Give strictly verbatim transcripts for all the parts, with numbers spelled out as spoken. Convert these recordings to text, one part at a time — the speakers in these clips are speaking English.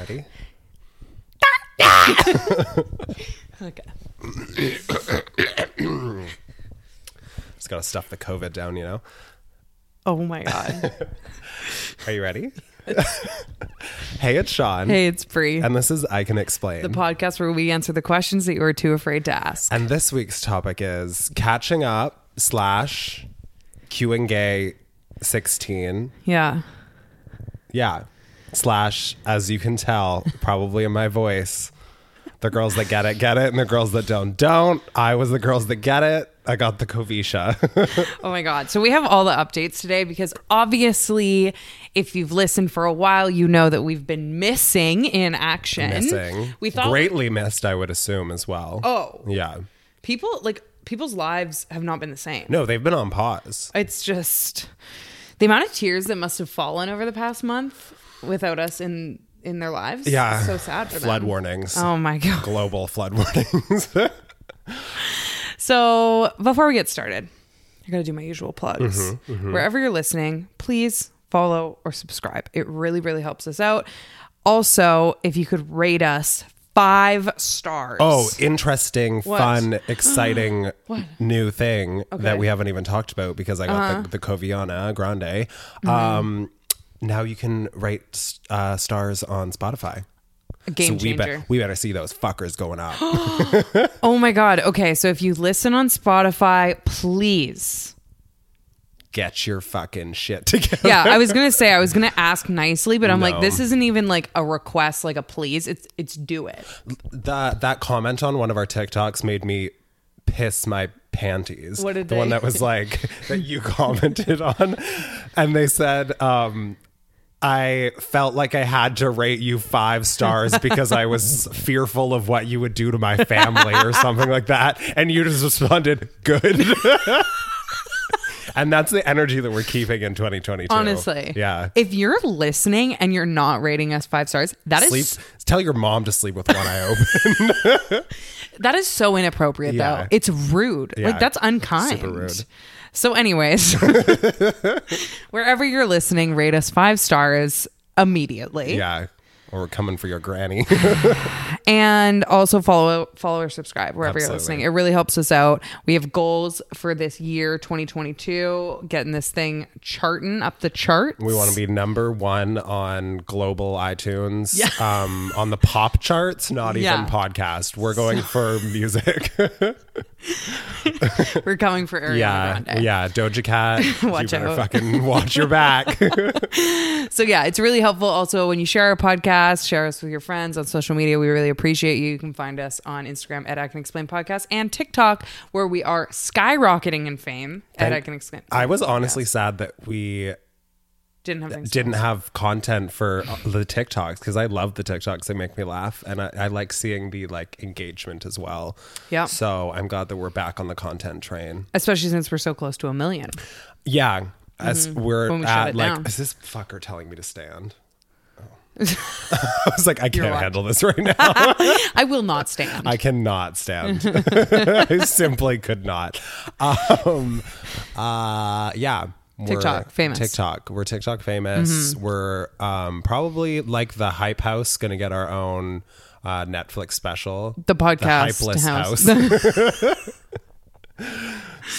Ready? Okay. Just gotta stuff the COVID down, you know? Oh my God. Are you ready? Hey, it's Sean. Hey, it's Bree. And this is I Can Explain. The podcast where we answer the questions that you were too afraid to ask. And this week's topic is catching up slash queuing gay sixteen. Yeah. Yeah. Slash, as you can tell, probably in my voice, the girls that get it, get it. And the girls that don't, don't. I was the girls that get it. I got the Covisha. Oh my God. So we have all the updates today because obviously if you've listened for a while, you know that we've been missing in action. Missing. We thought Greatly missed, I would assume, as well. Oh. Yeah. People, like, people's lives have not been the same. No, they've been on pause. It's just the amount of tears that must have fallen over the past month without us in in their lives. Yeah. It's so sad for them. Flood warnings. Oh my God. Global flood warnings. So before we get started, I got to do my usual plugs. Mm-hmm, mm-hmm. Wherever you're listening, please follow or subscribe. It really, really helps us out. Also, if you could rate us five stars. Oh, interesting, What? fun, exciting new thing Okay. that we haven't even talked about because I got Uh-huh. the, the Coviana Grande. Um, now you can rate uh, stars on Spotify. A game so we, changer. be- we better see those fuckers going up. Oh my God. Okay. So if you listen on Spotify, please. Get your fucking shit together. Yeah, I was gonna say I was gonna ask nicely, but I'm No. like, this isn't even like a request, like a please. It's it's do it. That that comment on one of our TikToks made me piss my panties. What did the they- one that was like that you commented on, and they said, um, I felt like I had to rate you five stars because I was fearful of what you would do to my family or something like that, and you just responded, "Good." And that's the energy that we're keeping in twenty twenty-two. Honestly. Yeah. If you're listening and you're not rating us five stars, that Sleep. is Tell your mom to sleep with one eye open. that is so inappropriate Yeah. though. It's rude. Yeah. Like that's unkind. Super rude. So anyways, wherever you're listening, rate us five stars immediately. Yeah. Or we're coming for your granny. And also follow follow or subscribe wherever Absolutely. you're listening. It really helps us out. We have goals for this year, twenty twenty-two, getting this thing charting up the charts. We want to be number one on global iTunes, um, on the pop charts, not even Yeah. podcast. We're going for music. We're coming for Ariana yeah. Grande. Yeah. Doja Cat. Watch you better out. fucking watch your back. So yeah, it's really helpful. Also, when you share our podcast, share us with your friends on social media. We really appreciate you. You can find us on Instagram at I Can Explain Podcast and TikTok, where we are skyrocketing in fame at And I Can Explain. I was honestly sad that we Didn't have things. didn't have content for the TikToks because I love the TikToks. They make me laugh. And I, I like seeing the like engagement as well. Yeah. So I'm glad that we're back on the content train. Especially since we're so close to a million. Yeah. As we're When we shut at it like, down. is this fucker telling me to stand? Oh. I was like, I can't what? handle this right now. I will not stand. I cannot stand. I simply could not. Um, uh, yeah. We're TikTok famous. TikTok. We're TikTok famous. We're um, probably like the Hype House, going to get our own uh, Netflix special. The podcast The Hypeless house. House.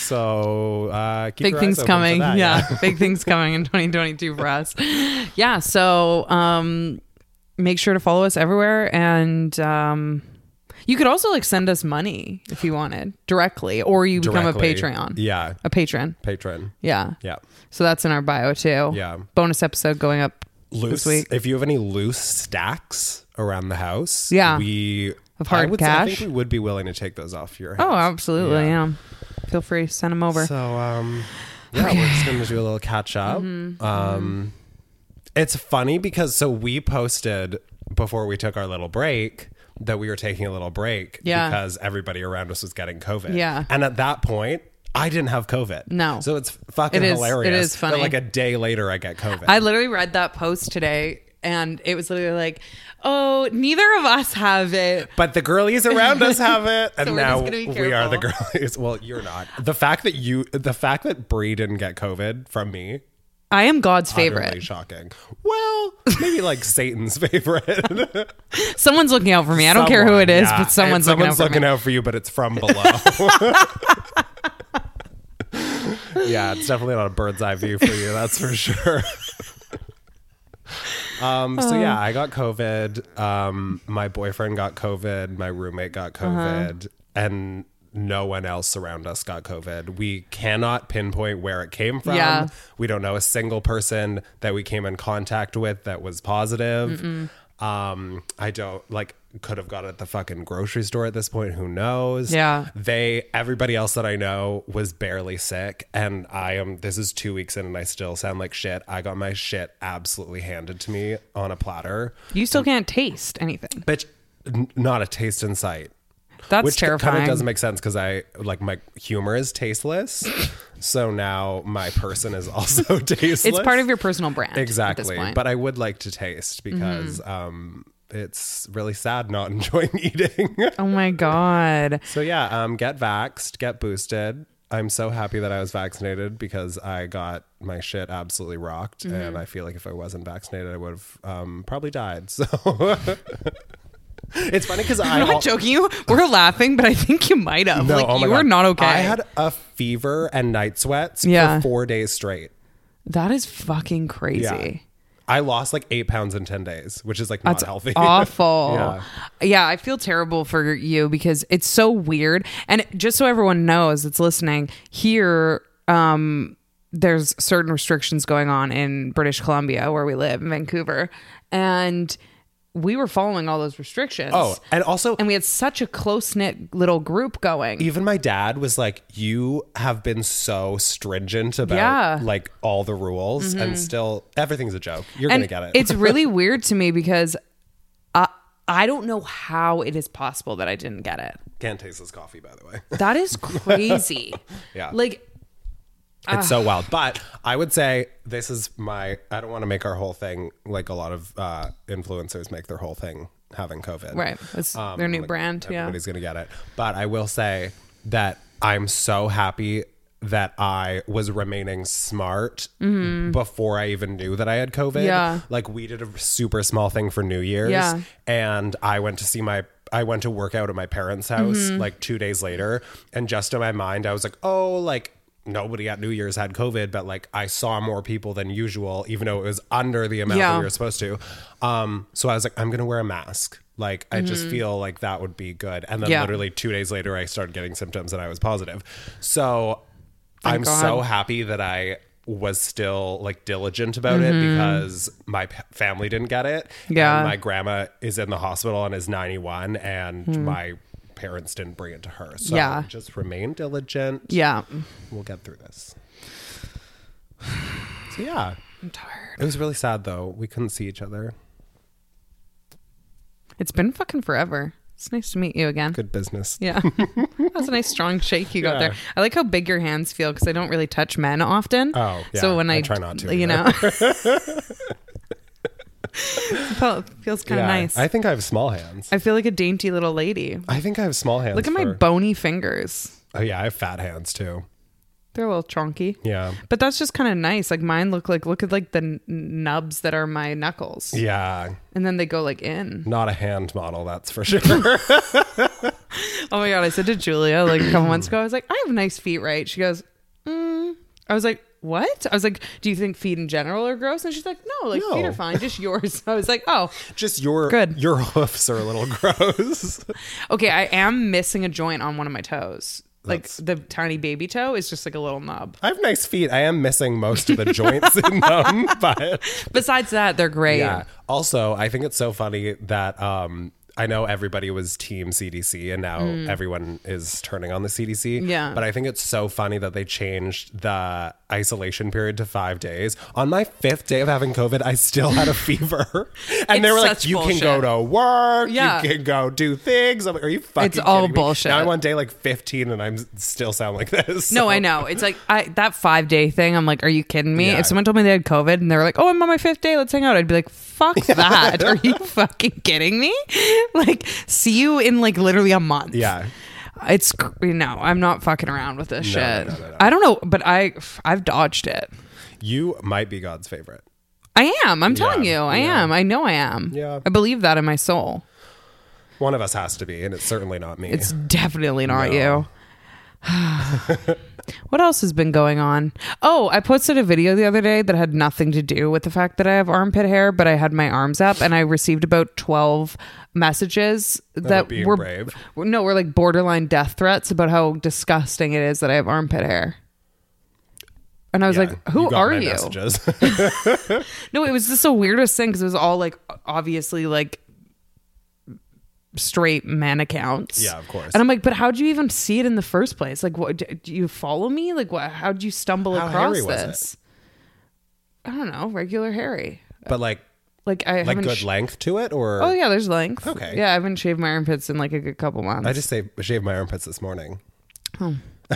So uh, keep Big your things eyes open for coming. that, yeah. Big things coming in twenty twenty-two for us. Yeah. So um, make sure to follow us everywhere. And um, you could also like send us money if you wanted directly, or you become a Directly. Patreon. Yeah. A patron. Patron. Yeah. Yeah. So that's in our bio too. Yeah. Bonus episode going up Loose. this week. If you have any loose stacks around the house, Yeah. we Of hard I would say- I cash? think we would be willing to take those off your house. Oh, absolutely. Yeah. Yeah. Feel free to send them over. So um, yeah, we're just gonna do a little catch up. Mm-hmm. Um, it's funny because so we posted before we took our little break that we were taking a little break Yeah. because everybody around us was getting COVID. Yeah. and at that point. I didn't have COVID. No. So it's fucking It is- hilarious. it is funny. That like a day later I get COVID. I literally read that post today and it was literally like, oh, neither of us have it. But the girlies around us have it, and So we're now just gonna be we are the careful. girlies. Well, you're not. The fact that you, the fact that Bree didn't get COVID from me, I am God's Utterly favorite. shocking. Well, maybe like Satan's favorite. Someone's looking out for me. I don't care who it is, yeah. but someone's, And looking out someone's for looking me. out for you, but it's from below. Yeah, it's definitely not a bird's eye view for you. That's for sure. Um, so yeah, I got COVID. Um, my boyfriend got COVID. My roommate got COVID, uh-huh. and no one else around us got COVID. We cannot pinpoint where it came from. Yeah. We don't know a single person that we came in contact with that was positive. Mm-mm. Um, I don't like could have got it at the fucking grocery store at this point. Who knows? Yeah. They, everybody else that I know was barely sick. And I am, this is two weeks in and I still sound like shit. I got my shit absolutely handed to me on a platter. You still can't taste anything. Bitch, n- not a taste in sight. That's Which terrifying. kind of doesn't make sense because I, like, my humor is tasteless. So now my person is also tasteless. It's part of your personal brand. Exactly. At this point. But I would like to taste because mm-hmm. um, it's really sad not enjoying eating. Oh my God. So yeah, um, get vaxxed, get boosted. I'm so happy that I was vaccinated because I got my shit absolutely rocked. Mm-hmm. And I feel like if I wasn't vaccinated, I would have um, probably died. So... It's funny because I'm not joking. You we're laughing, but I think you might have. No, like oh my you God. were not okay. I had a fever and night sweats yeah. for four days straight. That is fucking crazy. Yeah. I lost like eight pounds in ten days, which is like not That's healthy. Awful. yeah. yeah, I feel terrible for you because it's so weird. And just so everyone knows that's listening, here um, there's certain restrictions going on in British Columbia where we live in Vancouver, and we were following all those restrictions. Oh, and also... And we had such a close-knit little group going. Even my dad was like, you have been so stringent about yeah. like all the rules mm-hmm. and still everything's a joke. You're going to get it. It's really weird to me because I, I don't know how it is possible that I didn't get it. Can't taste this coffee, by the way. That is crazy. Yeah. Like... It's so wild. But I would say this is my, I don't want to make our whole thing like a lot of uh, influencers make their whole thing having COVID. Right. It's um, their new like brand. Yeah. Everybody's going to get it. But I will say that I'm so happy that I was remaining smart mm-hmm. before I even knew that I had COVID. Yeah. Like we did a super small thing for New Year's. Yeah. And I went to see my I went to work out at my parents' house mm-hmm. like two days later. And just in my mind, I was like, oh, like, nobody at New Year's had COVID, but like I saw more people than usual, even though it was under the amount yeah. that we were supposed to. Um, so I was like, I'm going to wear a mask. Like, I mm-hmm. just feel like that would be good. And then yeah. literally two days later, I started getting symptoms and I was positive. So Thank I'm God. so happy that I was still like diligent about mm-hmm. it because my p- family didn't get it. Yeah. And my grandma is in the hospital and is ninety-one and mm. my parents didn't bring it to her. So yeah. just remain diligent. Yeah. We'll get through this. So yeah. I'm tired. It was really sad though. We couldn't see each other. It's been fucking forever. It's nice to meet you again. Good business. Yeah. That's a nice strong shake you got yeah. there. I like how big your hands feel because I don't really touch men often. Oh, yeah. So when I, I try not to. You either. know. It feels kind of yeah, nice. I think I have small hands. I feel like a dainty little lady. I think I have small hands. Look at for... my bony fingers. Oh yeah, I have fat hands too. They're a little chunky. Yeah. But that's just kind of nice. Like mine look like, look at like the n- nubs that are my knuckles. Yeah. And then they go like in. Not a hand model, that's for sure. Oh my God. I said to Julia like a couple months ago, I was like, I have nice feet, right? She goes, mm. I was like, what? I was like, do you think feet in general are gross? And she's like, no, like no. feet are fine. Just yours. I was like, oh. Just your, good. Your hoofs are a little gross. Okay. I am missing a joint on one of my toes. Like That's... the tiny baby toe is just like a little nub. I have nice feet. I am missing most of the joints in them, but besides that, they're great. Yeah. Also, I think it's so funny that um, I know everybody was team C D C and now mm. everyone is turning on the C D C. Yeah. But I think it's so funny that they changed the isolation period to five days. On my fifth day of having COVID, I still had a fever. And It's they were like, such you bullshit. can go to work. Yeah. You can go do things. I'm like, are you fucking It's all kidding me? bullshit. Now I'm on day like fifteen and I'm still sound like this. No, so. I know. It's like I that five day thing. I'm like, are you kidding me? Yeah. If someone told me they had COVID and they were like, oh, I'm on my fifth day, let's hang out, I'd be like, fuck that. Are you fucking kidding me? Like, see you in like literally a month. Yeah. It's no, I'm not fucking around with this No, shit. no, no, no, no. I don't know, but I I've dodged it. You might be God's favorite. I am. I'm telling Yeah, you. I yeah. am. I know I am. Yeah. I believe that in my soul. One of us has to be, and it's certainly not me. It's definitely not No. you. What else has been going on? Oh, I posted a video the other day that had nothing to do with the fact that I have armpit hair, but I had my arms up and I received about twelve messages that being were brave. no, were like borderline death threats about how disgusting it is that I have armpit hair. And I was Yeah, like, who you got are my you? Messages. No, it was just the weirdest thing because it was all like obviously like straight man accounts. Yeah, of course. And I'm like, but how'd you even see it in the first place? Like, what do do you follow me? Like, what? How'd you stumble How across hairy was this? I don't know, regular hairy. But like, Like I like haven't. good sh- length to it, or oh yeah, there's length. Okay. Yeah, I haven't shaved my armpits in like a good couple months. I just say shaved my armpits this morning. Oh.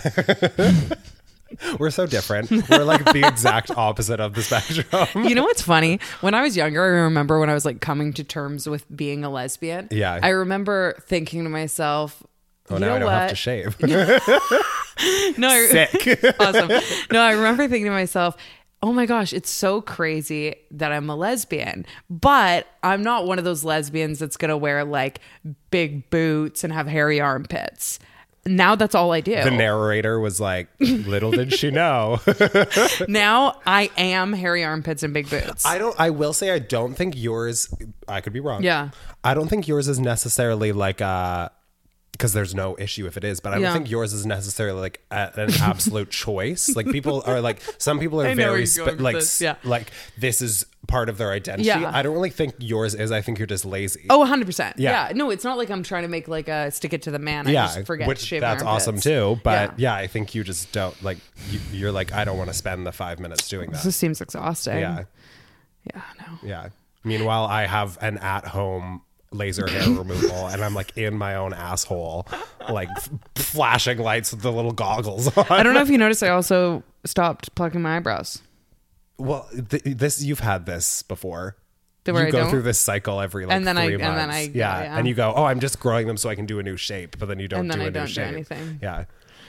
We're so different. We're like the exact opposite of the spectrum. You know what's funny? When I was younger, I remember when I was like coming to terms with being a lesbian. Yeah. I remember thinking to myself, Oh, you now know I don't what? have to shave. No, I- Sick. awesome. No, I remember thinking to myself, oh my gosh, it's so crazy that I'm a lesbian, but I'm not one of those lesbians that's going to wear like big boots and have hairy armpits. Now that's all I do. The narrator was like, little did she know. Now I am hairy armpits and big boots. I don't, I will say, I don't think yours, I could be wrong. Yeah. I don't think yours is necessarily like a, because there's no issue if it is, but I Yeah. don't think yours is necessarily like a, an absolute choice. Like people are like, some people are I know where very you're spe- going with like, this. Yeah. like this is part of their identity. Yeah. I don't really think yours is. I think you're just lazy. Oh, one hundred percent. Yeah. Yeah. No, it's not like I'm trying to make like a stick it to the man. I yeah, just forget which to shave that's my armpits. awesome too. But yeah. I think you just don't like. You, you're like, I don't want to spend the five minutes doing that. This seems exhausting. Yeah, Yeah, no. yeah. Meanwhile, I have an at-home laser hair removal, and I'm like in my own asshole, like f- flashing lights with the little goggles on. I don't know if you noticed, I also stopped plucking my eyebrows. Well, th- this you've had this before. The You where I go don't? through this cycle every like And then I- three and months. then I- yeah. yeah. and you go, oh, I'm just growing them so I can do a new shape, but then you don't And then do a I new don't do shape. anything. Yeah.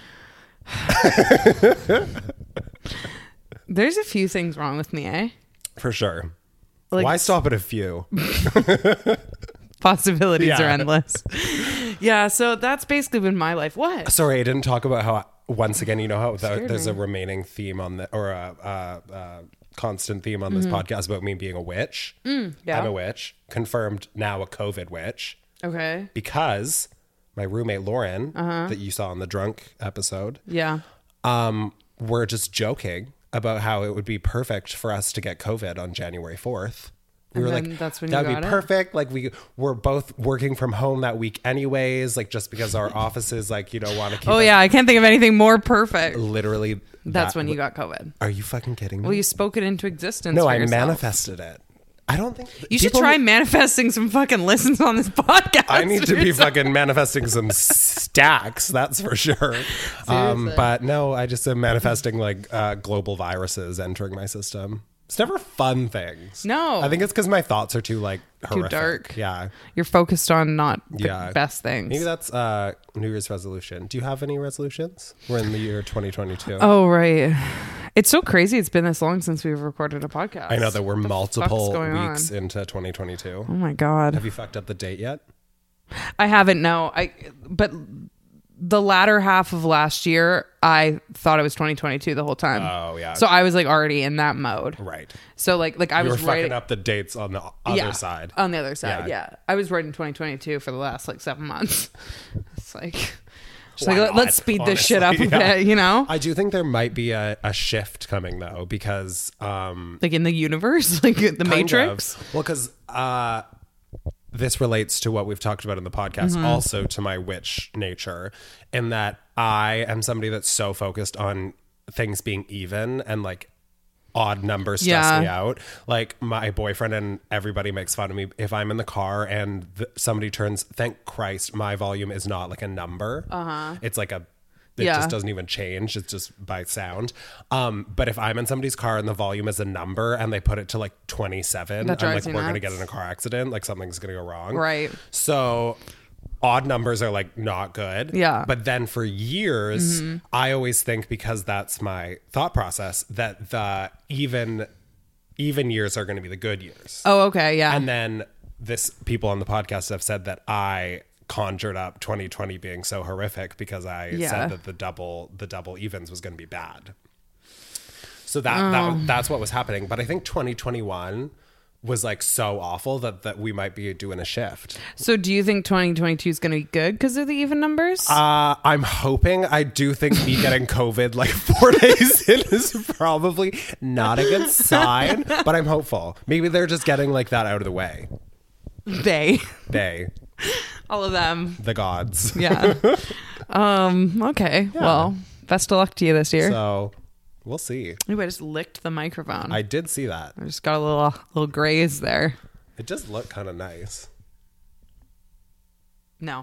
There's a few things wrong with me, eh? For sure. Like- Why stop at a few? Possibilities Yeah. are endless. Yeah, so that's basically been my life. What? Sorry, I didn't talk about how once again, you know how the, Scared there's me. a remaining theme on the or a, a, a constant theme on this podcast about me being a witch. Mm-hmm. Mm, yeah. I'm a witch, confirmed now a COVID witch, Okay. because my roommate Lauren, Uh-huh. that you saw in the drunk episode, Yeah. um, we're just joking about how it would be perfect for us to get COVID on January fourth. We And were then like, that's when you that would got be it? perfect. Like we we're both working from home that week anyways, like just because our offices like, you know, want to keep Oh us- yeah, I can't think of anything more perfect. literally That's that- when you got COVID. Are you fucking kidding me? Well, you spoke it into existence. no, for I yourself. manifested it. I don't think You should people- try manifesting some fucking listens on this podcast. I need to be Seriously. fucking manifesting some stacks, that's for sure. Um, Seriously. but no, I just am manifesting like uh, global viruses entering my system. It's never fun things. No. I think it's because my thoughts are too like horrific. dark. Yeah, You're focused on not the Yeah. best things. maybe that's uh, New Year's resolution. Do you have any resolutions? We're in the year twenty twenty-two. Oh right, it's so crazy. It's been this long since we've recorded a podcast. I know that we're What the multiple fuck's going weeks on? into twenty twenty-two. Oh my god, Have you fucked up the date yet? I haven't. No, I. But the latter half of last year, I thought it was twenty twenty-two the whole time. Oh yeah. So I was like already in that mode. right. So like like I You were was fucking writing up the dates on the other yeah, side. on the other side. Yeah. Yeah. I was writing twenty twenty-two for the last like seven months. It's like, just Why like let, not, let's speed this shit up a honestly? Yeah. bit, you know? I do think there might be a, a shift coming though, because um, Like in the universe, like the kind Matrix. of. Well, because uh, this relates to what we've talked about in the podcast, Mm-hmm. also to my witch nature, in that I am somebody that's so focused on things being even and like odd numbers stress Yeah. me out. Like my boyfriend and everybody makes fun of me if I'm in the car and th- somebody turns. Thank Christ, my volume is not like a number. Uh-huh. It's like a. It Yeah. just doesn't even change. It's just by sound. Um, but if I'm in somebody's car and the volume is a number and they put it to like twenty-seven, That I'm like, drives we're you going to nuts. get in a car accident. Like something's going to go wrong. Right. So odd numbers are like not good. Yeah. But then for years, Mm-hmm. I always think, because that's my thought process, that the even even years are going to be the good years. Oh, okay. Yeah. And then this people on the podcast have said that I conjured up twenty twenty being so horrific because I Yeah. said that the double the double evens was going to be bad. So that, Oh. that that's what was happening. But I think twenty twenty-one was like so awful that, that we might be doing a shift. So do you think twenty twenty-two is going to be good because of the even numbers? Uh, I'm hoping. I do think me getting COVID like four days in is probably not a good sign, but I'm hopeful. Maybe they're just getting like that out of the way. they. They, All of them. the gods. Yeah. um, okay. Well, best of luck to you this year. So we'll see. Ooh, I just licked the microphone. I did see that. I just got a little little graze there. It just looked kind of nice. No.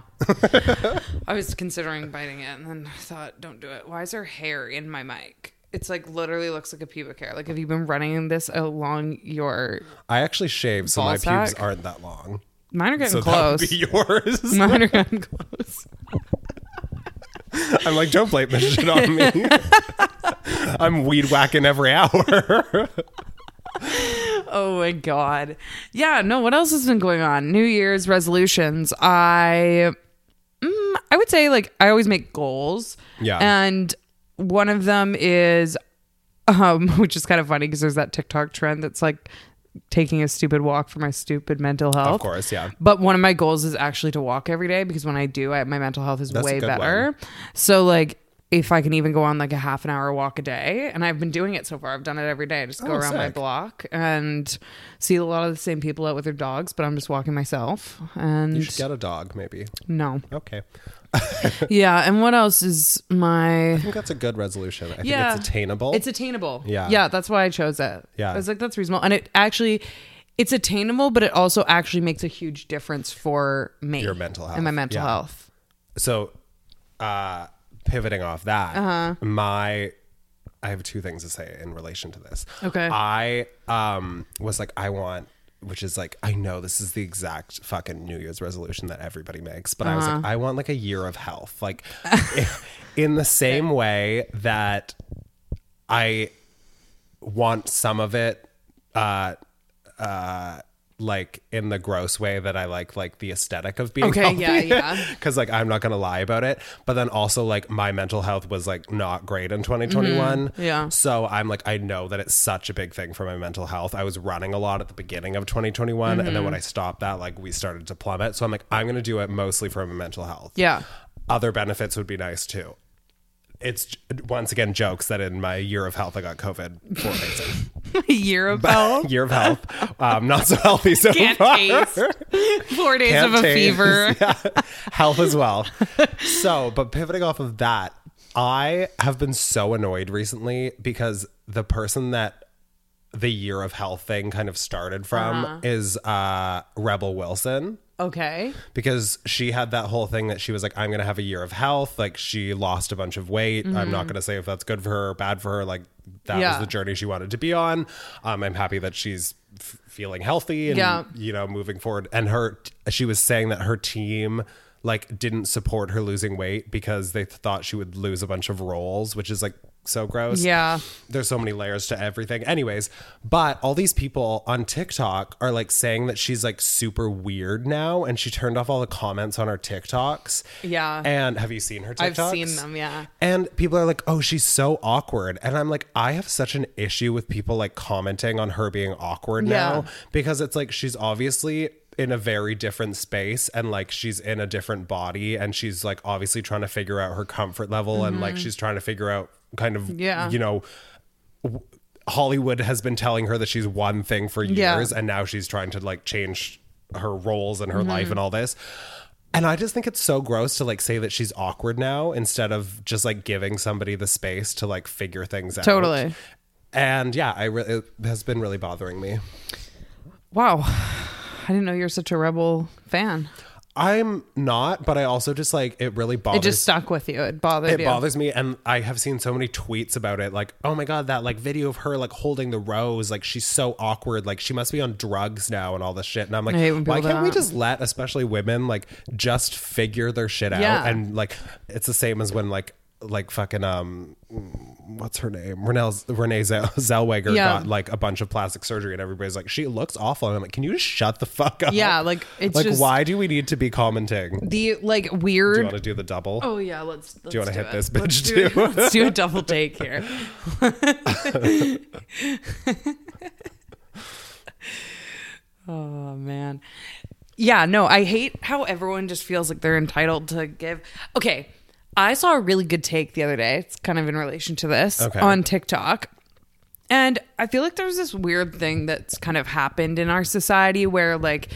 I was considering biting it and then I thought, don't do it. Why is there hair in my mic? It's like literally looks like a pubic hair. Like, have you been running this along your... I actually shaved, so Ball my pubes sack? aren't that long. Mine are getting So close. that would be yours. Mine are getting close. I'm like, don't blame this shit on me. I'm weed whacking every hour. Oh my God. Yeah, no, what else has been going on? New Year's resolutions. I mm, I would say, like, I always make goals. Yeah. And one of them is, um, which is kind of funny because there's that TikTok trend that's like taking a stupid walk for my stupid mental health. Of course, yeah. But one of my goals is actually to walk every day because when I do, I, my mental health is That's a way good better. one. So like, if I can even go on like a half an hour walk a day, and I've been doing it so far, I've done it every day. I just go Oh, around my sick. block and see a lot of the same people out with their dogs, but I'm just walking myself. And You should get a dog, maybe. no, Okay. yeah. And what else is my? I think that's a good resolution. I Yeah. think it's attainable. It's attainable. Yeah. Yeah, that's why I chose it. Yeah. I was like, that's reasonable. And it actually, it's attainable, but it also actually makes a huge difference for me. Your mental health. And my mental Yeah. health. So, uh, pivoting off that, Uh-huh. my, I have two things to say in relation to this. Okay. I um was like, I want, which is like, I know this is the exact fucking New Year's resolution that everybody makes, but I was Uh-huh. like, I want like a year of health. Like, in the same way that I want some of it, uh, uh, like in the gross way that I like, like the aesthetic of being Okay, healthy. yeah, yeah. Cause like, I'm not going to lie about it, but then also like my mental health was like not great in twenty twenty-one. Mm-hmm. Yeah. So I'm like, I know that it's such a big thing for my mental health. I was running a lot at the beginning of twenty twenty-one. And Mm-hmm. then when I stopped that, like we started to plummet. So I'm like, I'm going to do it mostly for my mental health. Yeah. Other benefits would be nice too. It's once again jokes that in my year of health, I got COVID four days in. A year of health. Year of health. Um, not so healthy so Can't far. taste. Four days Can't of a taste. fever. Yeah. Health as well. So, but pivoting off of that, I have been so annoyed recently because the person that the year of health thing kind of started from Uh-huh. is uh, Rebel Wilson. Okay. Because she had that whole thing that she was like, I'm going to have a year of health. Like she lost a bunch of weight. I'm not going to say if that's good for her or bad for her. Like that Mm-hmm. Yeah. was the journey she wanted to be on. Um, I'm happy that she's f- feeling healthy and, Yeah. you know, moving forward. And her, she was saying that her team like didn't support her losing weight because they thought she would lose a bunch of roles, which is like so gross. Yeah. There's so many layers to everything. Anyways, but all these people on TikTok are like saying that she's like super weird now and she turned off all the comments on her TikToks. Yeah. And have you seen her TikToks? I've seen them, yeah. And people are like, oh, she's so awkward. And I'm like, I have such an issue with people like commenting on her being awkward now Yeah. because it's like she's obviously in a very different space and like she's in a different body and she's like obviously trying to figure out her comfort level and like she's trying to figure out kind of, Yeah. you know, w- Hollywood has been telling her that she's one thing for years Yeah. and now she's trying to like change her roles and her Mm-hmm. life and all this. And I just think it's so gross to like say that she's awkward now instead of just like giving somebody the space to like figure things out. Totally. And yeah, I re- it has been really bothering me. Wow. I didn't know you're such a Rebel fan. I'm not, but I also just like it really bothers. It just stuck with you. It bothered It you. bothers me, and I have seen so many tweets about it. Like, oh my god, that like video of her like holding the rose, like she's so awkward. Like she must be on drugs now and all this shit. And I'm like, I hate when why people do can't we that. just let, especially women, like just figure their shit out? Yeah. And like, it's the same as when like like fucking um, what's her name? Renee Renee Zell- Zellweger Yeah. got like a bunch of plastic surgery, and everybody's like, she looks awful. And I'm like, can you just shut the fuck up? Yeah, like, it's like just- why do we need to be commenting? The like Do you weird. want to do the double? Oh yeah, let's. let's Do you wanna hit it. this Let's bitch do, too? Let's do a double take here. Oh man, yeah. No, I hate how everyone just feels like they're entitled to give. Okay, I saw a really good take the other day. It's kind of in relation to this Okay. on TikTok. And I feel like there's this weird thing that's kind of happened in our society where like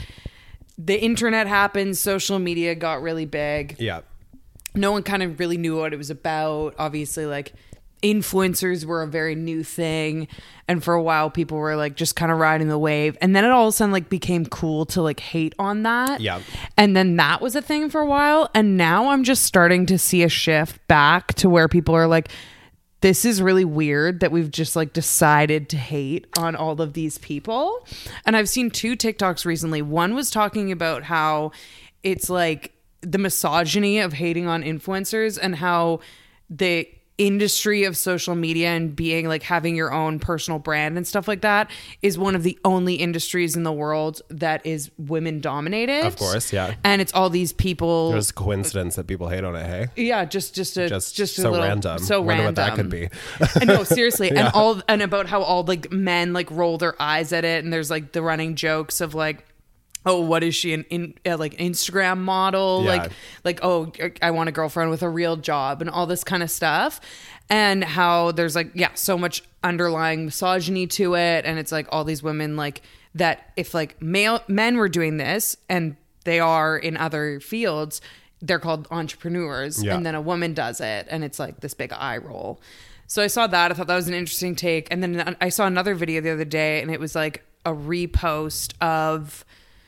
the internet happened, social media got really big. Yeah. No one kind of really knew what it was about. Obviously, like influencers were a very new thing. And for a while, people were like just kind of riding the wave. And then it all of a sudden like became cool to like hate on that. Yeah. And then that was a thing for a while. And now I'm just starting to see a shift back to where people are like, this is really weird that we've just like decided to hate on all of these people. And I've seen two TikToks recently. One was talking about how it's like the misogyny of hating on influencers and how the industry of social media and being like having your own personal brand and stuff like that is one of the only industries in the world that is women dominated. Of course, yeah. And it's all these people. It was a coincidence that people hate on it, hey? Yeah, just just a Just, just, a so little, random. so Wonder random. what that could be. I know, seriously, and all and about how all like men like roll their eyes at it, and there's like the running jokes of like, oh, what is she an in, uh, like Instagram model? Yeah. Like like oh, I want a girlfriend with a real job and all this kind of stuff, and how there's like yeah, so much underlying misogyny to it, and it's like all these women like that if like male men were doing this and they are in other fields, they're called entrepreneurs, Yeah. and then a woman does it and it's like this big eye roll. So I saw that. I thought that was an interesting take. And then I saw another video the other day and it was like a repost of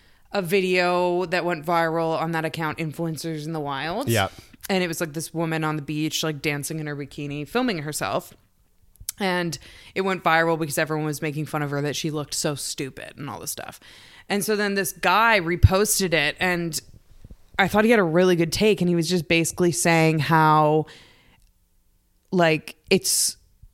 a video that went viral on that account, Influencers in the Wild. Yeah. And it was like this woman on the beach, like dancing in her bikini, filming herself. And it went viral because everyone was making fun of her that she looked so stupid and all this stuff. And so then this guy reposted it and I thought he had a really good take. And he was just basically saying how like it's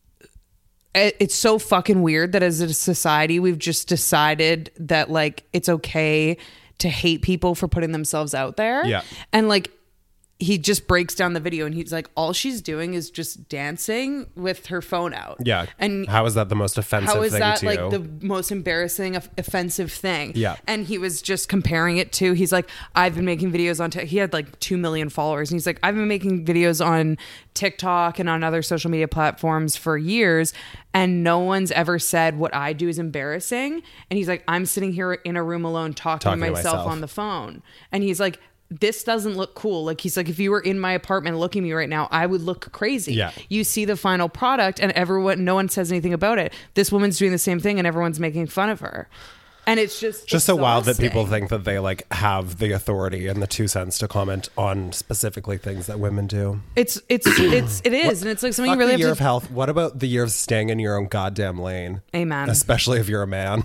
it's so fucking weird that as a society we've just decided that like it's okay to hate people for putting themselves out there. Yeah. And like he just breaks down the video and he's like, all she's doing is just dancing with her phone out. Yeah. And how is that the most offensive how is thing that to like you? the most embarrassing, of- offensive thing? Yeah. And he was just comparing it to, he's like, I've been making videos on, Tik he had like two million followers. And he's like, I've been making videos on TikTok and on other social media platforms for years. And no one's ever said what I do is embarrassing. And he's like, I'm sitting here in a room alone talking, Talking to to myself, myself. on the phone. And he's like, this doesn't look cool. Like he's like, if you were in my apartment looking at me right now, I would look crazy. Yeah. You see the final product and everyone, no one says anything about it. This woman's doing the same thing and everyone's making fun of her. And it's just just so wild that people exhausting. think that they like have the authority and the two cents to comment on specifically things that women do. It's it's it's it is, and it's like something Fuck you really the year have of to. health. What about the year of staying in your own goddamn lane? Amen. Especially if you're a man.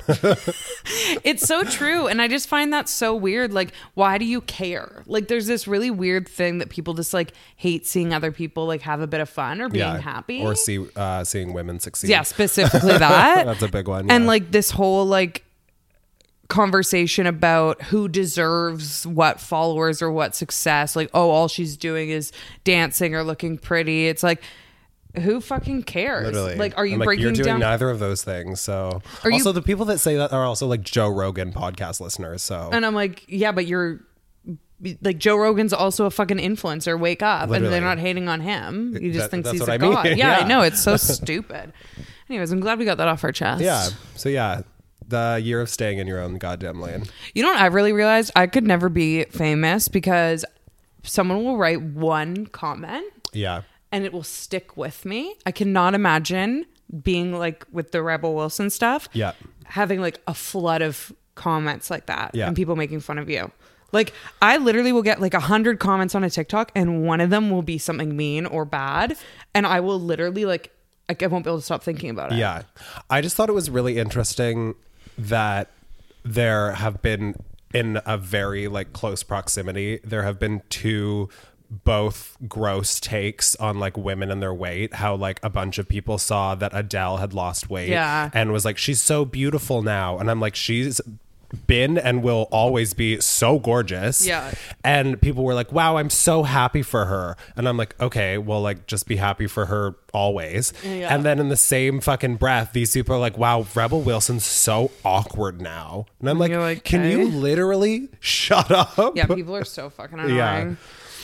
It's so true, and I just find that so weird. Like, why do you care? Like, there's this really weird thing that people just like hate seeing other people like have a bit of fun or being yeah. happy, Or see uh, seeing women succeed. yeah, specifically that. That's a big one. And yeah. like this whole like conversation about who deserves what followers or what success. Like, oh, all she's doing is dancing or looking pretty. It's like, who fucking cares? Literally. Like, are you I'm like, breaking you're doing down? neither of those things. So Are you- also the people that say that are also like Joe Rogan podcast listeners. So And I'm like, yeah, but you're like Joe Rogan's also a fucking influencer. Wake up. Literally. And they're not hating on him. You just That- think that's he's what a I mean. god. Yeah, Yeah. I know. It's so stupid. Anyways, I'm glad we got that off our chest. yeah. So yeah, the year of staying in your own goddamn lane. You know what I really realized? I could never be famous because someone will write one comment Yeah. and it will stick with me. I cannot imagine being like with the Rebel Wilson stuff. Yeah. Having like a flood of comments like that Yeah. and people making fun of you. Like, I literally will get like a hundred comments on a TikTok, and one of them will be something mean or bad, and I will literally like, like I won't be able to stop thinking about it. Yeah. I just thought it was really interesting that there have been, in a very like close proximity, there have been two both gross takes on like women and their weight. How like a bunch of people saw that Adele had lost weight, yeah, and was like, she's so beautiful now. And I'm like, she's been and will always be so gorgeous. Yeah. And people were like, wow, I'm so happy for her. And I'm like, okay, well, like, just be happy for her always. Yeah. And then in the same fucking breath, these people are like, wow, Rebel Wilson's so awkward now. And I'm like, You're like, can okay. you literally shut up? Yeah, people are so fucking annoying. Yeah.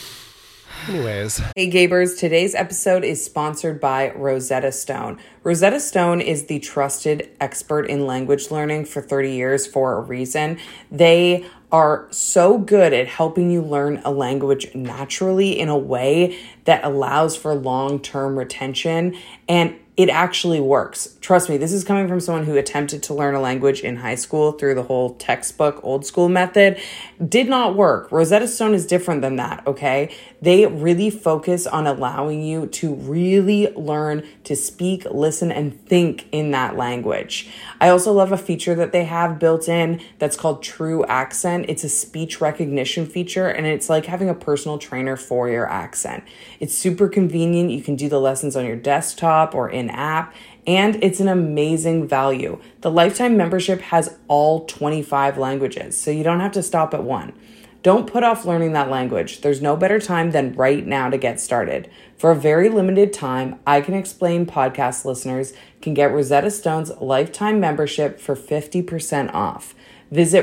Anyways. Hey Gabers, today's episode is sponsored by Rosetta Stone. Rosetta Stone is the trusted expert in language learning for thirty years for a reason. They are so good at helping you learn a language naturally in a way that allows for long-term retention, and it actually works. Trust me, this is coming from someone who attempted to learn a language in high school through the whole textbook old school method. Did not work. Rosetta Stone is different than that, okay? They really focus on allowing you to really learn to speak, listen, and think in that language. I also love a feature that they have built in that's called True Accent. It's a speech recognition feature, and it's like having a personal trainer for your accent. It's super convenient. You can do the lessons on your desktop or in app, and it's an amazing value. The lifetime membership has all twenty-five languages, so you don't have to stop at one. Don't put off learning that language. There's no better time than right now to get started. For a very limited time, I Can Explain podcast listeners can get Rosetta Stone's lifetime membership for fifty percent off. Visit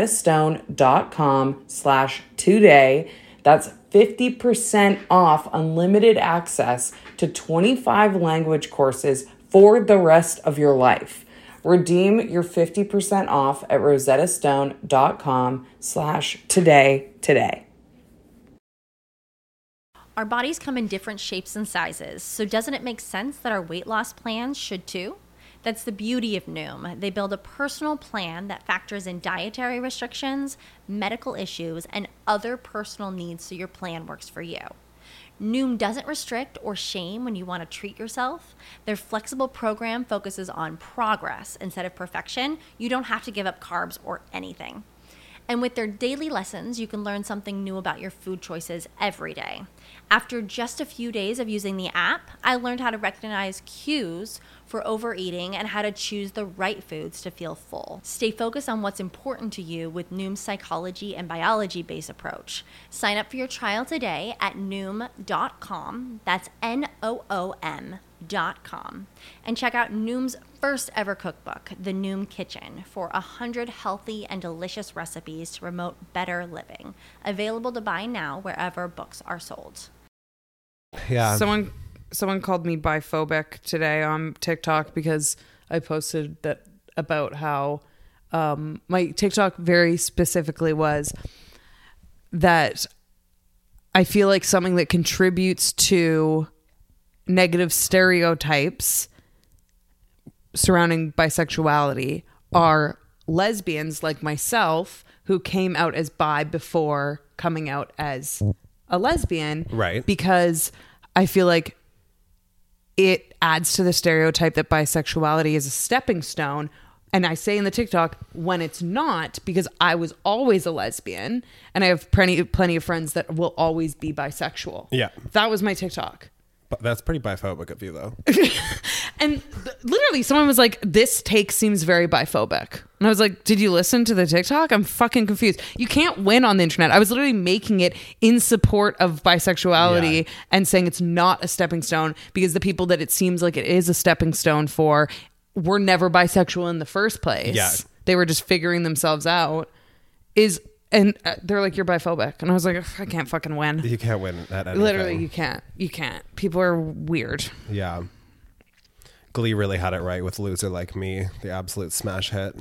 rosettastone.com slash today. That's fifty percent off unlimited access to twenty-five language courses for the rest of your life. Redeem your fifty percent off at rosettastone.com slash today today. Our bodies come in different shapes and sizes, so doesn't it make sense that our weight loss plans should too? That's the beauty of Noom. They build a personal plan that factors in dietary restrictions, medical issues, and other personal needs so your plan works for you. Noom doesn't restrict or shame when you want to treat yourself. Their flexible program focuses on progress instead of perfection. You don't have to give up carbs or anything. And with their daily lessons, you can learn something new about your food choices every day. After just a few days of using the app, I learned how to recognize cues for overeating and how to choose the right foods to feel full. Stay focused on what's important to you with Noom's psychology and biology-based approach. Sign up for your trial today at noom dot com. That's N O O M dot com. And check out Noom's first ever cookbook, The Noom Kitchen, for one hundred healthy and delicious recipes to promote better living. Available to buy now wherever books are sold. Yeah. Someone someone called me biphobic today on TikTok because I posted that about how um, my TikTok very specifically was that I feel like something that contributes to negative stereotypes surrounding bisexuality are lesbians like myself who came out as bi before coming out as a lesbian. Right. Because I feel like it adds to the stereotype that bisexuality is a stepping stone. And I say in the TikTok when it's not, because I was always a lesbian and I have plenty, plenty of friends that will always be bisexual. Yeah. That was my TikTok. But that's pretty biphobic of you, though. And th- literally someone was like, this take seems very biphobic. And I was like, did you listen to the TikTok? I'm fucking confused. You can't win on the internet. I was literally making it in support of bisexuality Yeah. and saying it's not a stepping stone because the people that it seems like it is a stepping stone for were never bisexual in the first place. Yeah. They were just figuring themselves out. Is And uh, they're like, you're biphobic. And I was like, I can't fucking win. You can't win at anything. Literally, you can't. You can't. People are weird. Yeah. Glee really had it right with Loser Like Me, the absolute smash hit.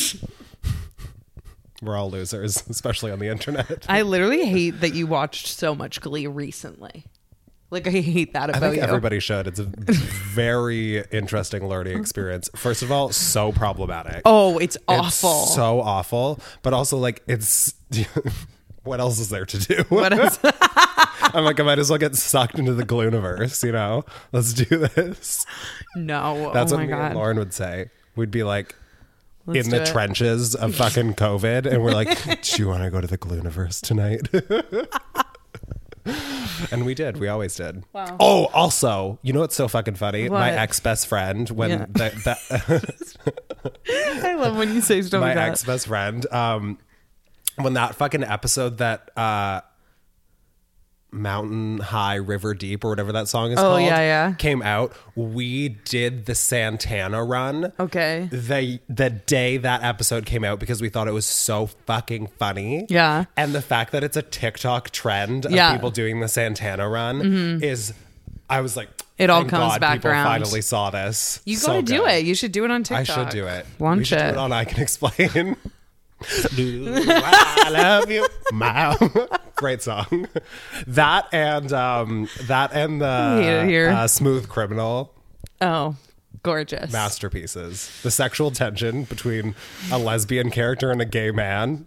We're all losers, especially on the internet. I literally hate that you watched so much Glee recently. Like, I hate that about I think you. everybody should. It's a very interesting learning experience. First of all, so problematic. Oh, it's It's awful. so awful. But also, like, it's What else is there to do? What else? I'm like, I might as well get sucked into the Glooniverse, you know? Let's do this. No. That's oh what my me God. and Lauren would say. We'd be like Let's in do the it. trenches of fucking COVID, and we're like, do you want to go to the Glooniverse tonight? And we did. We always did. Wow. Oh, also, you know what's so fucking funny? What? My ex-best friend, when Yeah. that, that I love when you say stuff my like that. ex-best friend, um, when that fucking episode that uh, Mountain High River Deep or whatever that song is Oh, called yeah, yeah. came out, we did the Santana run. Okay. The the day that episode came out because we thought it was so fucking funny. Yeah. And the fact that it's a TikTok trend of Yeah. people doing the Santana run is, I was like, It all thank comes God back people around. finally saw this. You So gotta do good. it. You should do it on TikTok. I should do it. Launch we should it. do it on I Can Explain. Do I love you, my great song. That and um, that and hate it the here. uh, Smooth Criminal Oh, gorgeous. masterpieces. The sexual tension between a lesbian character and a gay man.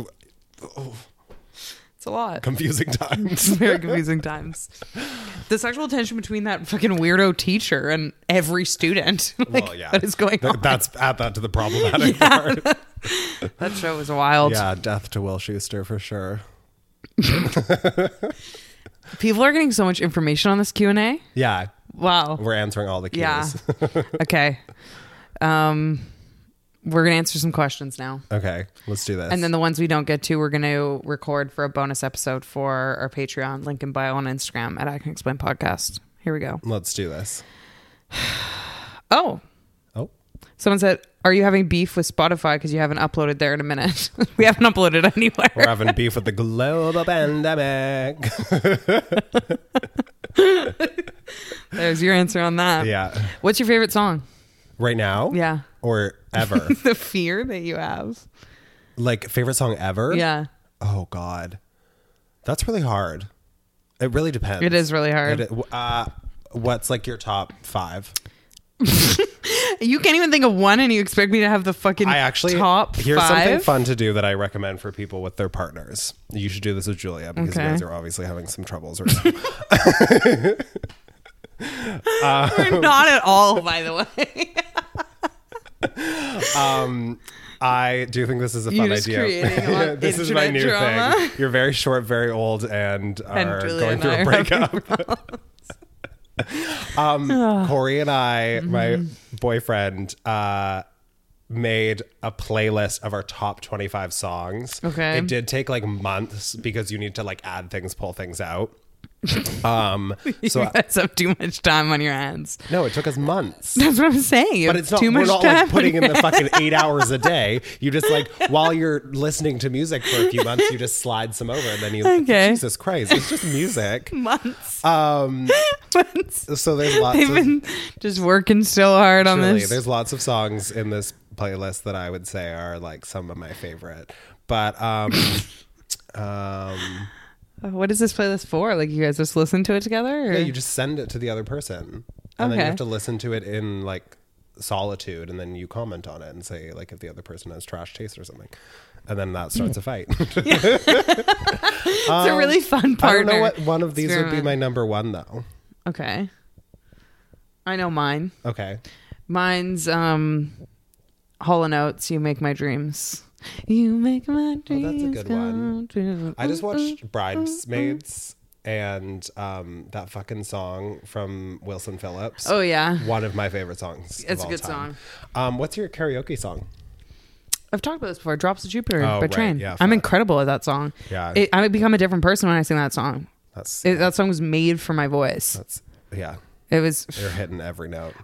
It's a lot. Confusing times. Very confusing times. The sexual tension between that fucking weirdo teacher and every student. Like, Well, yeah. what is going Th- on? That's add that to the problematic part. That show was wild. Yeah, death to Will Schuester for sure. People are getting so much information on this Q and A. Yeah, Wow. we're answering all the cues. Yeah. Okay. Um, we're gonna answer some questions now, Okay, let's do this. and then the ones we don't get to, we're gonna record for a bonus episode for our Patreon. Link in bio on Instagram at I Can Explain Podcast. Here we go. let's do this. Oh, Oh, someone said, "Are you having beef with Spotify because you haven't uploaded there in a minute?" We haven't uploaded anywhere. we're having beef with the global pandemic. There's your answer on that. Yeah. What's your favorite song? Right now? Yeah. Or ever? The fear that you have. Like, favorite song ever? Yeah. Oh, God. That's really hard. It really depends. It is really hard. It, uh, what's like your top five? You can't even think of one and you expect me to have the fucking I actually top here's five? something fun to do that I recommend for people with their partners. You should do this with Julia because Okay. you guys are obviously having some troubles right now. We're not at all, by the way. um, I do think this is a You're fun just idea. creating a lot of This is my internet new drama. thing. You're very short, very old, and are Julia going and through I a are breakup. um, Corey and I, my Mm-hmm. boyfriend, uh, made a playlist of our top twenty-five songs. Okay. It did take like months because you need to like add things, pull things out. Um, so You guys have too much time on your hands. no, it took us months. That's what I'm saying. You But have it's not, too we're much not time like on putting in your the fucking eight hours a day. You just like, while you're listening to music for a few months, you just slide some over and then you, Okay. Jesus Christ, it's just music. months. Um, months. so there's lots They've of, been just working so hard on truly, this. there's lots of songs in this playlist that I would say are like some of my favorite. But, um, um, What is this playlist for? Like, you guys just listen to it together? Or? yeah, you just send it to the other person and then Okay. you have to listen to it in like solitude and then you comment on it and say like if the other person has trash taste or something. And then that starts a fight. It's a really fun I don't partner. know what one of these would be experiment. my number one though. Okay. I know mine. Okay. Mine's um Hall and Oates, You Make My Dreams. You make my dreams. Oh, that's a good one. come true. I just watched Bridesmaids and um, that fucking song from Wilson Phillips. Oh yeah. One of my favorite songs. of It's a all good time. Um, what's your karaoke song? I've talked about this before. Drops of Jupiter Oh, by right. Train. Yeah, I'm fuck. incredible at that song. Yeah. It, I become a different person when I sing that song. That's It, that song was made for my voice. that's yeah. It was. You're hitting every note.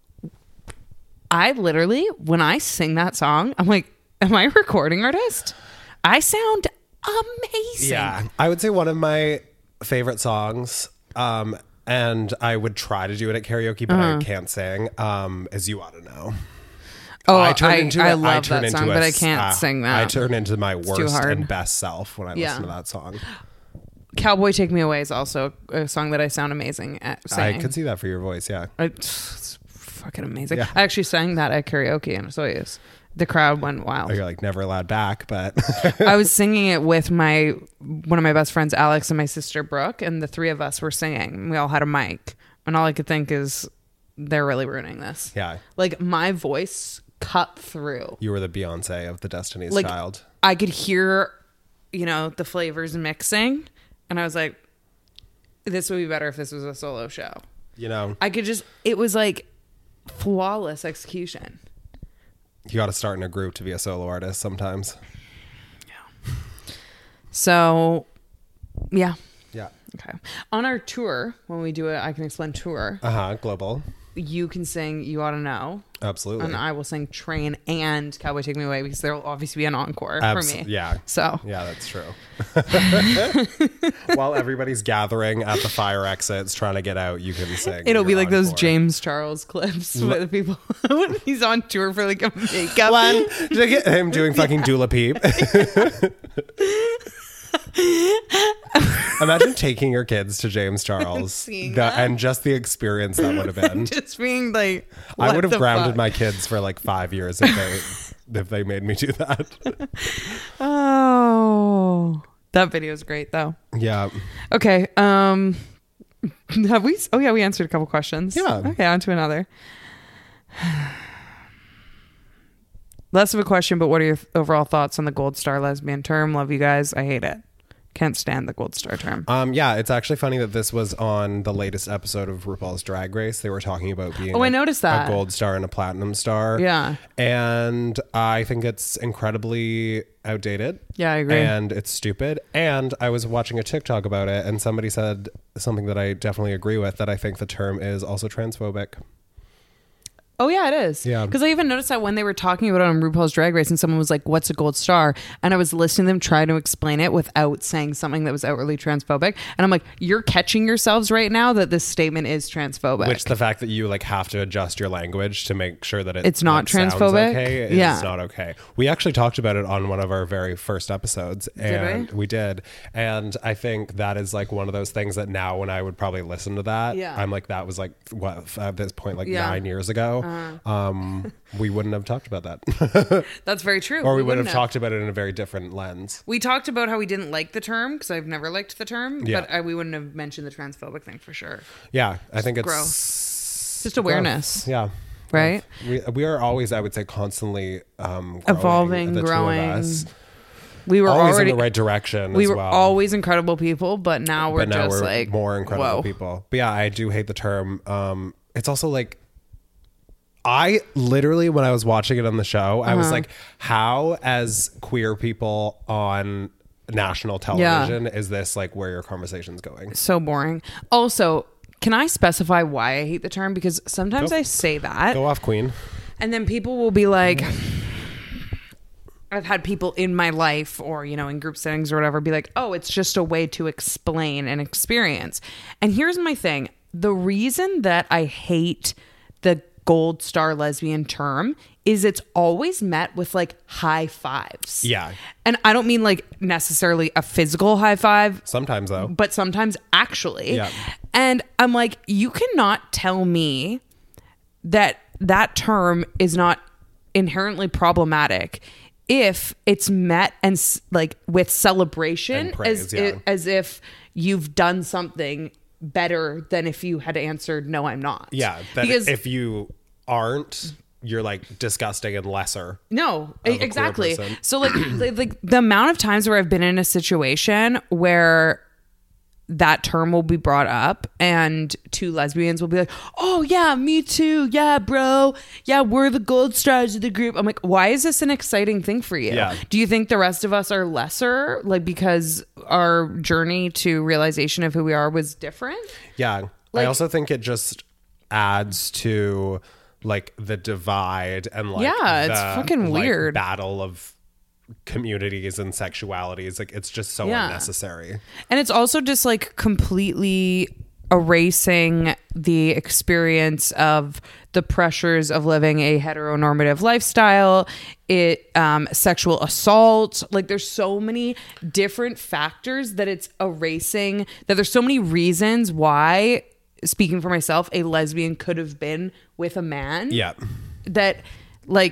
I literally, when I sing that song, I'm like, am I a recording artist? I sound amazing. Yeah, I would say one of my favorite songs, um, and I would try to do it at karaoke, but I can't sing. Um, is "You Ought to Know." Oh, I, turn I, into I a- love turn that into song, a but I s- can't uh, sing that. I turn into my too worst hard. and best self when I Yeah. listen to that song. Cowboy Take Me Away is also a song that I sound amazing at singing. I could see that for your voice. Yeah. I, it's fucking amazing. Yeah. I actually sang that at karaoke in Soyuz. the crowd went wild. You're like never allowed back, but I was singing it with my one of my best friends, Alex, and my sister Brooke, and the three of us were singing. We all had a mic, and all I could think is, they're really ruining this. yeah, Like my voice cut through. you were the Beyonce of the Destiny's Like Child. I could hear, you know, the flavors mixing, and I was like, this would be better if this was a solo show. You know, I could just, it was like flawless execution. you got to start in a group to be a solo artist sometimes. So, yeah. Yeah. Okay. On our tour, when we do it, I Can Explain tour, Uh huh. Global. you can sing You Ought to Know. Absolutely. And I will sing Train and Cowboy Take Me Away because there will obviously be an encore Abs- for me. Yeah. So, Yeah, that's true. While everybody's gathering at the fire exits trying to get out, you can sing. it'll your be like those encore. James Charles clips with the people when he's on tour for like a makeup. One, to get him doing fucking Dula Peep. Imagine taking your kids to James Charles Seeing the- that. and just the experience that would have been. Just being like, I what would have the grounded fuck? my kids for like five years if they if they made me do that. Oh, that video is great though. Yeah. Okay. Um, have we? Oh yeah, we answered a couple questions. Yeah. Okay, on to another. Less of a question, but what are your th- overall thoughts on the gold star lesbian term? Love you guys. I hate it. Can't stand the gold star term. Um, yeah, it's actually funny that this was on the latest episode of RuPaul's Drag Race. They were talking about being Oh, I a- noticed that. a gold star and a platinum star. Yeah. And I think it's incredibly outdated. Yeah, I agree. And it's stupid. And I was watching a TikTok about it, and somebody said something that I definitely agree with, that I think the term is also transphobic. Oh yeah, it is. Yeah. Because I even noticed that when they were talking about it on RuPaul's Drag Race, and someone was like, "What's a gold star?" and I was listening to them try to explain it without saying something that was outwardly transphobic, and I'm like, "You're catching yourselves right now that this statement is transphobic." Which the fact that you like have to adjust your language to make sure that it, It's not like, sounds transphobic? okay is Yeah. not okay. We actually talked about it on one of our very first episodes, and we? we did. And I think that is like one of those things that now, when I would probably listen to that, Yeah. I'm like, that was like what at this point, like Yeah. nine years ago. Um, we wouldn't have talked about that, That's very true. or we, would wouldn't have talked about it in a very different lens. We talked about how we didn't like the term because I've never liked the term, Yeah. but I, we wouldn't have mentioned the transphobic thing for sure. Yeah, I think it's Gross. Just awareness, Yeah. right? We, we are always, I would say, constantly um, growing, Evolving, the two of growing. us. We were Always already in the right direction. we as were well. always incredible people, but now we're but now just we're like more incredible whoa. people. But yeah, I do hate the term. Um, it's also like, I literally, when I was watching it on the show, I Uh-huh. was like, how, as queer people on national television, is this like where your conversation's going? So boring. Also, can I specify why I hate the term? Because sometimes Go- I say that, Go off, Queen. and then people will be like, I've had people in my life or, you know, in group settings or whatever be like, oh, it's just a way to explain an experience. And here's my thing. The reason that I hate the gold star lesbian term is it's always met with like high fives. Yeah. And I don't mean like necessarily a physical high five, Sometimes though. but sometimes actually. Yeah. And I'm like, you cannot tell me that that term is not inherently problematic if it's met and s- like with celebration, And praise, as yeah. i- as if you've done something better than if you had answered no, I'm not. Yeah. That because if you aren't, you're like disgusting and lesser. No, of a queer exactly. person. So like, like like the amount of times where I've been in a situation where that term will be brought up and two lesbians will be like, oh yeah, me too. Yeah, bro. Yeah, we're the gold stars of the group. I'm like, why is this an exciting thing for you? Yeah. Do you think the rest of us are lesser? Like because our journey to realization of who we are was different? Yeah. Like- I also think it just adds to like the divide and like Yeah, it's the, fucking like, weird. battle of communities and sexualities. Like it's just so Yeah. unnecessary. And it's also just like completely erasing the experience of the pressures of living a heteronormative lifestyle, it um, sexual assault. Like there's so many different factors that it's erasing, that there's so many reasons why, speaking for myself, a lesbian could have been with a man. Yeah. That like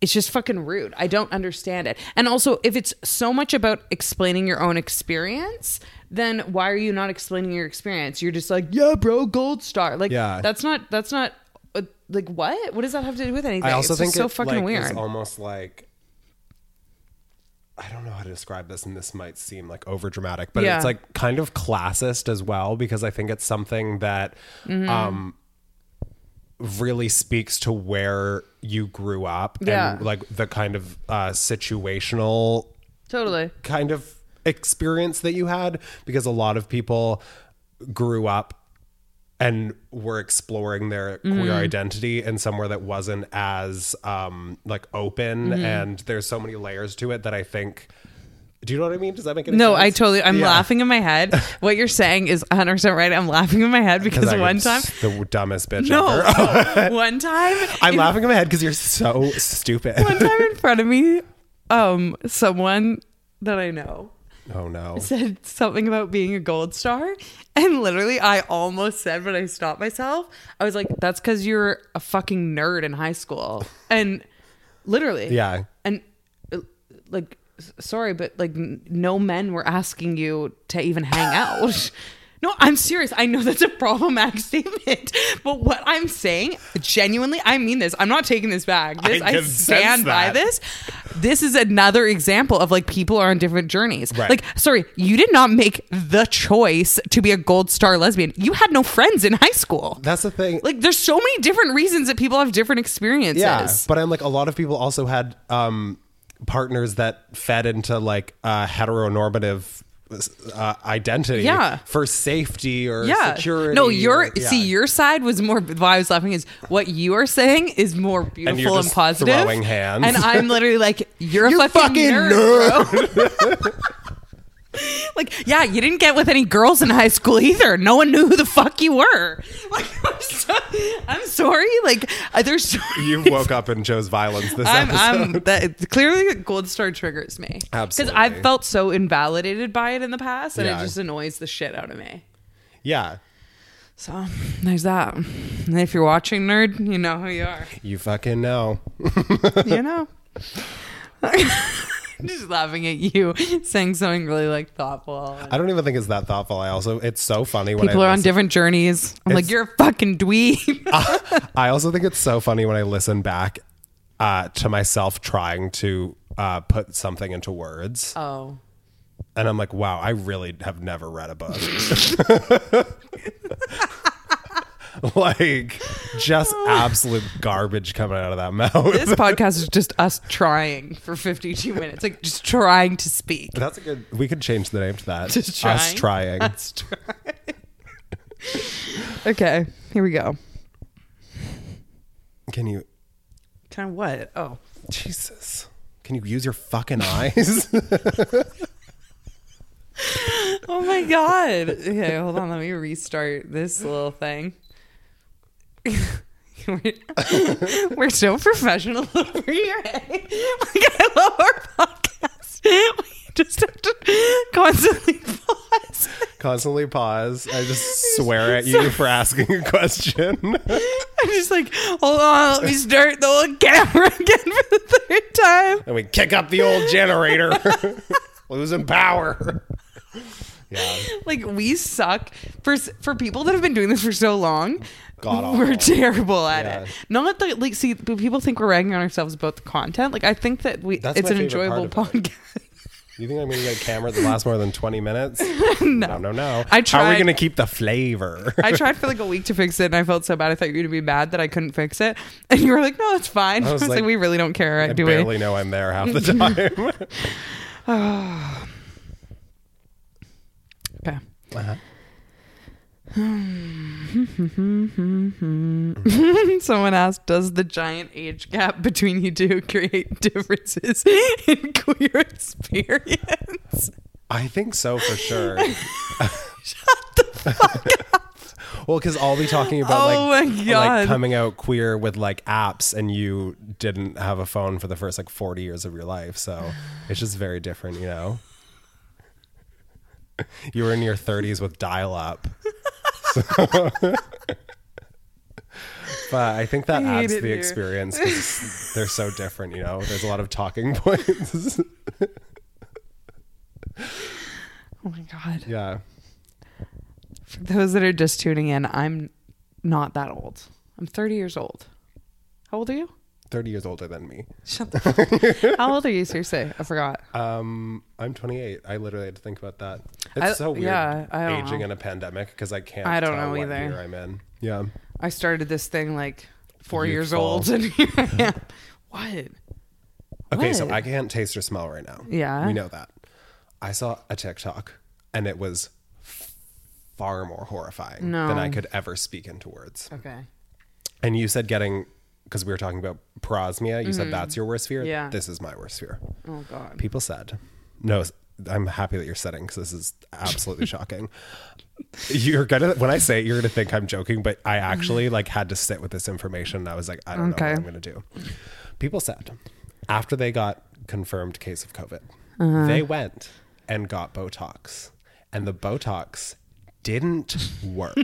it's just fucking rude. I don't understand it. And also, if it's so much about explaining your own experience, then why are you not explaining your experience? You're just like, yeah, bro, gold star. Like, Yeah. that's not, that's not, uh, like, what? What does that have to do with anything? I also it's think just so it, fucking like, weird. is almost like, I don't know how to describe this, and this might seem like over dramatic, but Yeah. it's like kind of classist as well, because I think it's something that Mm-hmm. um, really speaks to where you grew up Yeah. and like the kind of uh, situational Totally. kind of experience that you had, because a lot of people grew up and were exploring their Mm-hmm. queer identity in somewhere that wasn't as um like open, Mm-hmm. and there's so many layers to it that I think, do you know what I mean? Does that make any No, sense? I totally, I'm Yeah. laughing in my head. What you're saying is one hundred percent right. I'm laughing in my head because I one am time, the dumbest bitch no, ever. one time, I'm in- laughing in my head because you're so stupid. one time in front of me, um, someone that I know Oh no. said something about being a gold star, and literally I almost said, but I stopped myself. I was like, that's because you're a fucking nerd in high school. And literally, Yeah. and uh, like, s- sorry, but like n- no men were asking you to even hang out. No, I'm serious. I know that's a problematic statement, but what I'm saying, genuinely, I mean this. I'm not taking this back. This, I I, can stand sense by that. this. This is another example of like people are on different journeys. Right. Like, sorry, you did not make the choice to be a gold star lesbian. You had no friends in high school. That's the thing. Like, there's so many different reasons that people have different experiences. Yeah, but I'm like, a lot of people also had um, partners that fed into like a heteronormative uh, identity, Yeah. for safety or Yeah. security. No, your or- yeah. see your side was more. Why I was laughing is what you are saying is more beautiful you're and, just positive. throwing hands. And I'm literally like, you're a You fucking, fucking nerd, bro. Like, yeah, you didn't get with any girls in high school either. No one knew who the fuck you were. Like, I'm, so, I'm sorry. Like, uh, there's so You woke up and chose violence this I'm, episode. I'm that clearly gold star triggers me because Absolutely. I've felt so invalidated by it in the past, and Yeah. it just annoys the shit out of me. Yeah, So there's that. And if you're watching, nerd, you know who you are. you fucking know. You know. Just laughing at you saying something really like thoughtful. I don't even think it's that thoughtful. I also, it's so funny when People I are on listen- different journeys. I'm like, It's- you're a fucking dweeb. I also think it's so funny when I listen back uh, to myself trying to uh, put something into words. Oh. And I'm like, wow, I really have never read a book. Like, just absolute garbage coming out of that mouth. This podcast is just us trying for fifty-two minutes. Like, just trying to speak. That's a good, we could change the name to that. Just Us trying. trying. Us trying. Okay, here we go. Can you, Kind of what? Oh. Jesus, can you use your fucking eyes? Oh my God. Okay, hold on. Let me restart this little thing. we're, we're so professional over here. Eh? Like, I love our podcast. We just have to constantly pause. Constantly pause. I just swear at you for asking a question. I'm just like, hold on, let me start the whole camera again for the third time. And we kick up the old generator. Losing power. Yeah. Like, we suck for for people that have been doing this for so long. God awful. We're terrible at Yeah. it. Not that, like, see, but people think we're ragging on ourselves about the content. Like, I think that we That's it's my an favorite enjoyable part of it. podcast. You think I'm going to get a camera that lasts more than twenty minutes? No. No, no, no. I How are we tried- going to keep the flavor? I tried for like a week to fix it, and I felt so bad. I thought you were gonna be mad that I couldn't fix it, and you were like, "No, it's fine." I I was, was like, like, "We really don't care, I do we?" barely know I'm there half the time. Okay. Uh-huh. Someone asked, "Does the giant age gap between you two create differences in queer experience?" I think so for sure. Shut the fuck up. Well, because I'll be talking about Oh like, my God. like coming out queer with like apps, and you didn't have a phone for the first like forty years of your life, so it's just very different, you know. You were in your thirties with dial-up. So- if uh, I think that I adds hate to it the here. experience because they're so different. You know, there's a lot of talking points. Oh my God. Yeah. For those that are just tuning in, I'm not that old. I'm thirty years old. How old are you? thirty years older than me. Shut the fuck. How old are you? Seriously, I forgot. Um, I'm twenty-eight. I literally had to think about that. It's I- so weird yeah, I don't aging know. in a pandemic because I can't I don't tell know what either. year I'm in. Yeah. I started this thing like four years Youthful. old, and here I am. What? Okay, so What? I can't taste or smell right now. Yeah. We know that. I saw a TikTok and it was far more horrifying No. than I could ever speak into words. Okay. And you said getting, because we were talking about parosmia, you said that's your worst fear. Mm-hmm. Yeah. This is my worst fear. Oh God. People said, no, I'm happy that you're sitting because this is absolutely shocking. You're gonna, when I say it, you're gonna think I'm joking, but I actually like had to sit with this information and I was like, I don't Okay. know what I'm gonna do. People said after they got confirmed case of COVID, Uh-huh. they went and got Botox and the Botox didn't work.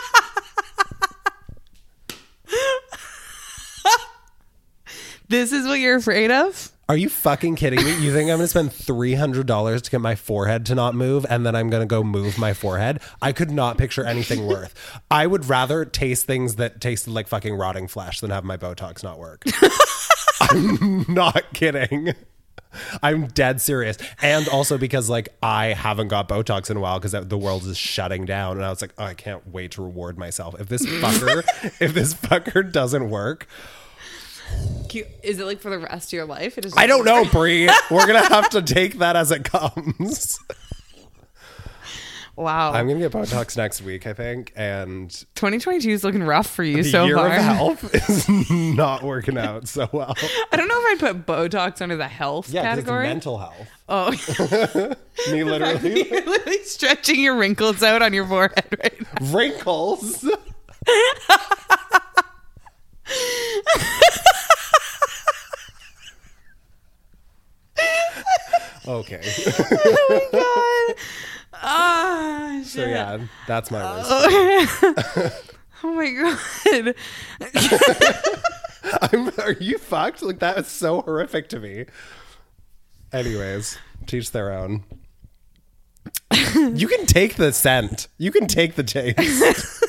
This is what you're afraid of? Are you fucking kidding me? You think I'm going to spend three hundred dollars to get my forehead to not move and then I'm going to go move my forehead? I could not picture anything worth. I would rather taste things that tasted like fucking rotting flesh than have my Botox not work. I'm not kidding. I'm dead serious. And also because like I haven't got Botox in a while because the world is shutting down and I was like, oh, I can't wait to reward myself. If this fucker, if this fucker doesn't work, Is it like for the rest of your life? It is. I don't know, Brie. We're gonna have to take that as it comes. Wow. I'm gonna get Botox next week, I think, and twenty twenty-two is looking rough for you the so year far. of health is not working out so well. I don't know if I'd put Botox under the health Yeah, 'cause it's category. mental health. Oh, Me literally you're literally stretching your wrinkles out on your forehead right now. wrinkles. Okay. Oh my god. Ah, shit. So yeah, that's my worst. Oh my god. I'm, are you fucked? Like that is so horrific to me. Anyways, teach their own. You can take the scent. You can take the taste.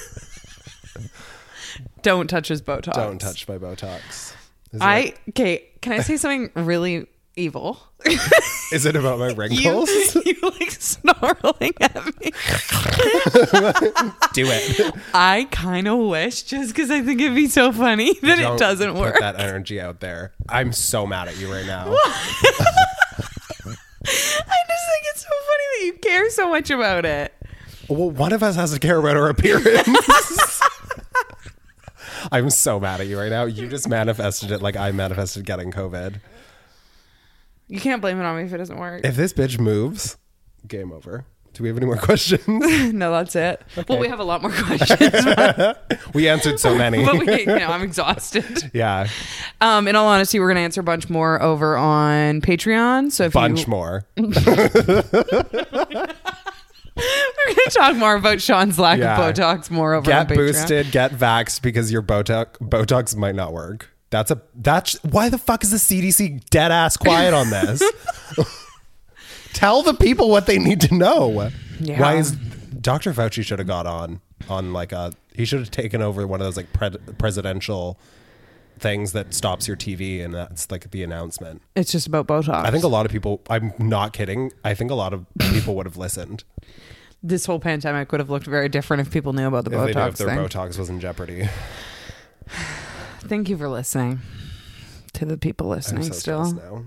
Don't touch his Botox. Don't touch my Botox. Is I it, okay. Can I say something really evil? is it about my You, wrinkles? you like snarling at me. Do it. I kind of wish, just because I think it'd be so funny that Don't it doesn't put work. that energy out there. I'm so mad at you right now. I just think it's so funny that you care so much about it. Well, one of us has to care about our appearance. I'm so mad at you right now. You just manifested it like I manifested getting COVID. You can't blame it on me if it doesn't work. If this bitch moves, game over. Do we have any more questions? No, that's it. Well, we have a lot more questions, but, We answered so many. but we, you know, I'm exhausted. Yeah, Um, in all honesty, we're going to answer a bunch more over on Patreon. So if bunch you, more. we're going to talk more about Sean's lack Yeah. of Botox more over Get on Patreon. boosted, get vaxxed because your Botox Botox might not work. That's a that's why the fuck is the C D C dead ass quiet on this? Tell the people what they need to know. Yeah. Why is Doctor Fauci should have got on on like a he should have taken over one of those like pre- presidential things that stops your T V and that's like the announcement. It's just about Botox. I think a lot of people, I'm not kidding, I think a lot of people would have listened this whole pandemic would have looked very different if people knew about the if they knew Botox if their thing. Botox was in jeopardy. Thank you for listening. To the people I'm listening so still. stressed now.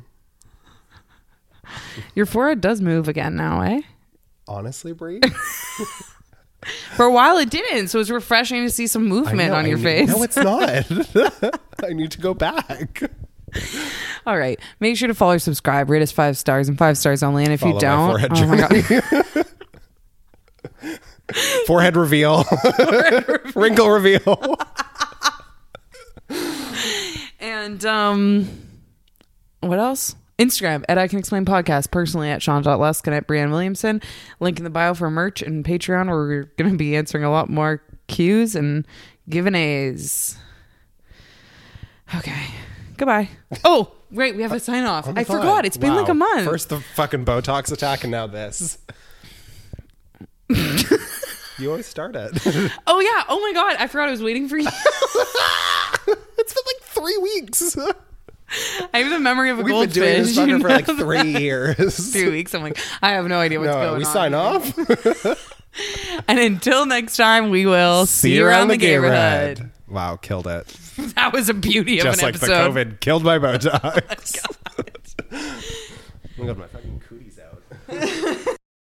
Your forehead does move again now, eh? Honestly, Brie? For a while it didn't, so it's refreshing to see some I movement know, on I your need- face. No, it's not. I need to go back. All right. Make sure to follow or subscribe. Rate us five stars and five stars only. And if Follow you my don't, forehead oh my journey. god. Forehead reveal. Wrinkle reveal. And um what else? Instagram at I Can Explain Podcast, personally at Sean Luskin, at Brianne Williamson. Link in the bio for merch and Patreon, where we're going to be answering a lot more Q's and giveaways. Okay. Goodbye. Oh, wait, we have to sign off. I Fine. forgot. It's been Wow. like a month. First the fucking Botox attack and now this. You always start it. Oh, yeah. Oh, my God. I forgot I was waiting for you. It's been like three weeks. I have the memory of a We've goldfish. been doing this you fucker for know like that? three years. Three weeks. I'm like, I have no idea what's No, going we on. sign off. And until next time, we will see, you around the neighborhood. Wow, killed it. That was a beauty of Just an like episode. the COVID killed my Botox. Oh my God, my fucking